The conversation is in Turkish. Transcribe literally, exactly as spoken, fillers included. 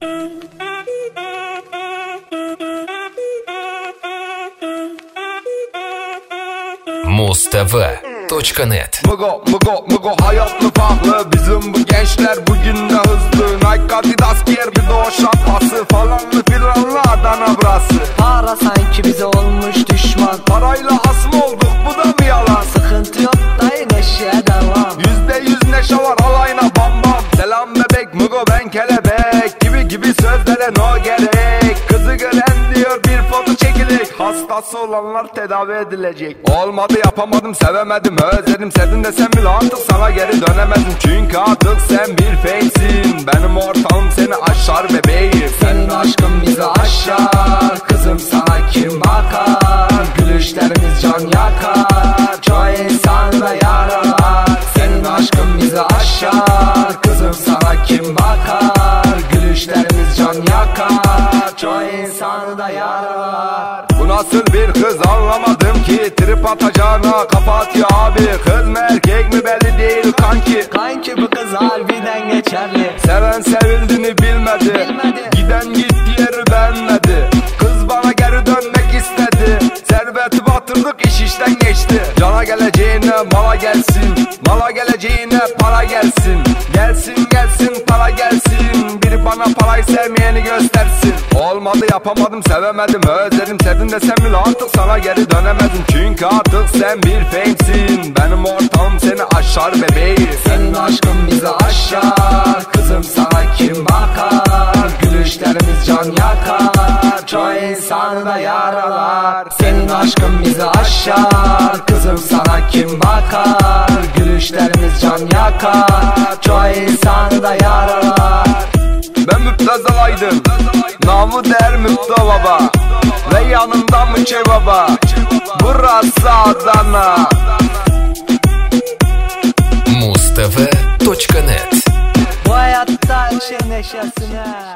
Mustava nokta net. Mugo mugo mugo hayat mı pahalı? Bizim bu gençler bugün de hızlı. Nike, Adidas giyer bir de o şapkası. Falanlı filanlı Adana brası. Para sanki bize olmuş düşman. Parayla hasım olduk, bu da mı yalan? Sıkıntı yok dayı, neşeye devam. Yüzde yüz neşe var, alayına bam bam. Selam bebek, mugo ben kelebek. Gibi gibi sözlere no gerek. Kızı gören diyor bir foto çekilecek. Hastası olanlar tedavi edilecek. Olmadı yapamadım, sevemedim, özledim. Sevdim desem bile artık sana geri dönemedim. Çünkü artık sen bir fake'sin. Benim ortağım seni aşar bebeğim. Senin aşkın bizi aşar. Kızım sana kim bakar? Gülüşlerimiz can yakar. Çoğu insan da yaralar. Senin aşkın bizi aşar. Kızım sana kim bakar? Gülüşlerimiz can yakar. Çoğu insanı da yaralar. Bu nasıl bir kız anlamadım ki. Trip atacağına kafa atıyor abi. Kız mı erkek mi belli değil kanki. Kanki bu kız harbiden geçerli. Seven sevildiğini bilmedi, Bilmedi. Giden gitti yeri beğenmedi. Kız bana geri dönmek istedi. Serveti batırdık, iş işten geçti. Cana geleceğine mala gelsin. Mala geleceğine para gelsin. Gelsin gelsin para gelsin. Biri bana parayı sevmeyeni göstersin. Olmadı yapamadım, sevemedim, özledim. Sevdim desem bile artık sana geri dönemedim. Çünkü artık sen bir fake'sin. Benim ortağım seni aşar bebeğim. Senin aşkın bizi aşar. Kızım sana kim bakar? Gülüşlerimiz can yakar. Çoğu insanı da yaralar. Senin aşkın bizi aşar. Kızım sana kim bakar? Gülüşlerimiz can yakar. Çoğu insanı da yaralar. Ben müptezelaydım, namı değer Müpte baba. Ve yanında Mıçe baba. Burası Adana. Mustava nokta net. Bu hayatta her şey neşesine.